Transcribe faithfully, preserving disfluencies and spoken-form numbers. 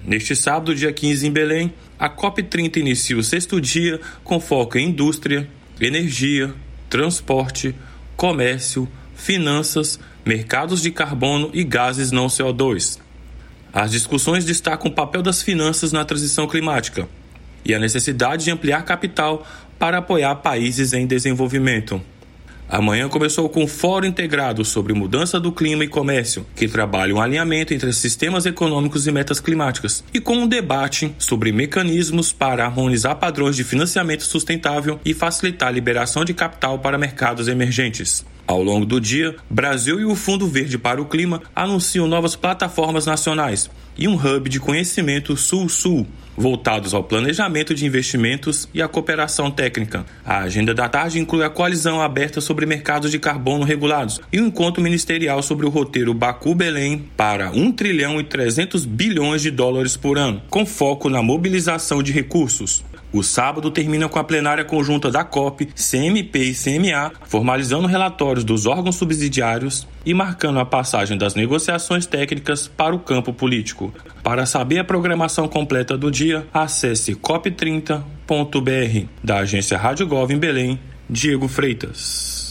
Neste sábado, dia quinze, em Belém, a COP trinta inicia o sexto dia com foco em indústria, energia, transporte, comércio, finanças, mercados de carbono e gases não C O dois. As discussões destacam o papel das finanças na transição climática e a necessidade de ampliar capital para apoiar países em desenvolvimento. Amanhã começou com um fórum integrado sobre mudança do clima e comércio, que trabalha um alinhamento entre sistemas econômicos e metas climáticas, e com um debate sobre mecanismos para harmonizar padrões de financiamento sustentável e facilitar a liberação de capital para mercados emergentes. Ao longo do dia, Brasil e o Fundo Verde para o Clima anunciam novas plataformas nacionais e um hub de conhecimento Sul-Sul, voltados ao planejamento de investimentos e à cooperação técnica. A agenda da tarde inclui a coalizão aberta sobre mercados de carbono regulados e o encontro ministerial sobre o roteiro Baku-Belém para um trilhão e trezentos bilhões de dólares por ano, com foco na mobilização de recursos. O sábado termina com a plenária conjunta da COP, C M P e C M A, formalizando relatórios dos órgãos subsidiários e marcando a passagem das negociações técnicas para o campo político. Para saber a programação completa do dia, acesse cop trinta ponto b r. Da agência Rádio Gov em Belém, Diego Freitas.